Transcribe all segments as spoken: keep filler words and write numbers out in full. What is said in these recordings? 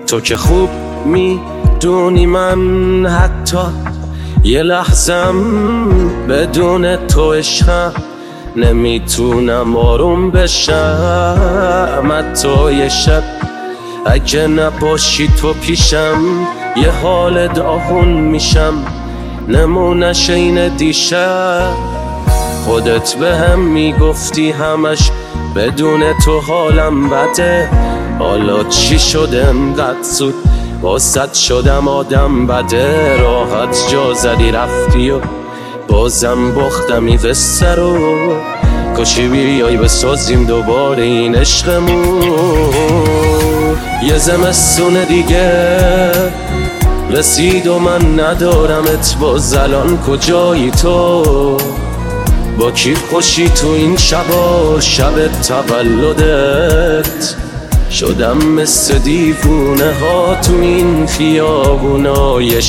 تو که خوب میدونی من حتی یه لحظم بدون تو عشقم نمیتونم آروم بشم. حتی یه شب اگه نباشی تو پیشم یه حال داغون میشم، نمونش این دیشب. خودت به هم میگفتی همش بدون تو حالم بده، حالا چی شده انقدر زود واسط شدم آدم بده. راحت جا زدی رفتی و بازم باختمی قصه رو، کاشی بیایی بسازیم دوباره این عشقمون. یه زمستون دیگه رسید و من ندارمت، باز الان کجایی تو؟ با کی خوشی تو این شبا شب تولدت؟ شدم مثل دیوونه ها تو این خیابونای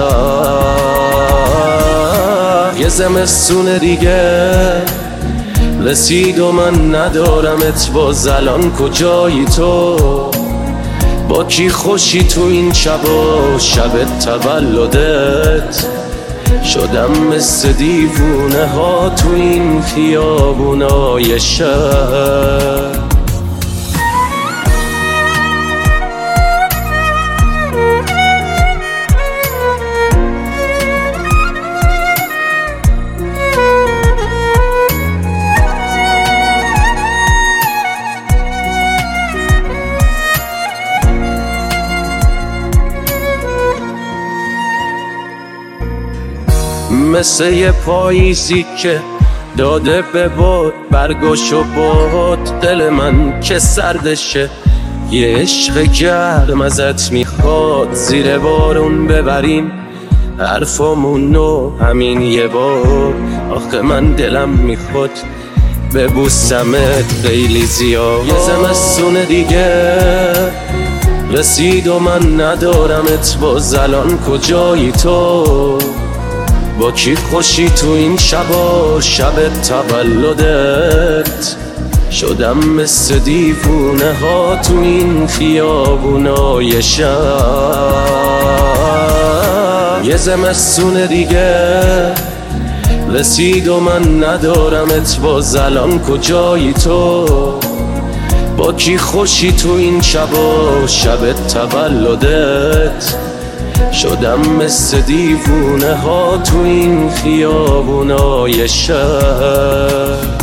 شهر. یه زمستون دیگه رسید و من ندارمت، باز الان کجایی تو؟ با کی خوشی تو این شبا شب تولدت؟ شدم مثل دیوونه ها تو این خیابونای شهر. مثل یه پاییزی که داده به باد برگاشو باد، دل من که سردشه یه عشق گرم ازت میخواد. زیر بارون ببریم حرفامونو همین یه بار، آخه من دلم میخواد ببوسمت خیلی زیاد. یه زمستون دیگه رسید و من ندارمت، باز الان کجایی تو؟ با کی خوشی تو این شبا شب تولدت؟ شدم مثل دیوونه ها تو این خیابونای شهر. یه زمستون دیگه رسید و من ندارمت، باز الان کجایی تو؟ با کی خوشی تو این شبا شب تولدت؟ شدم مثل دیوونه ها تو این خیابونای شهر.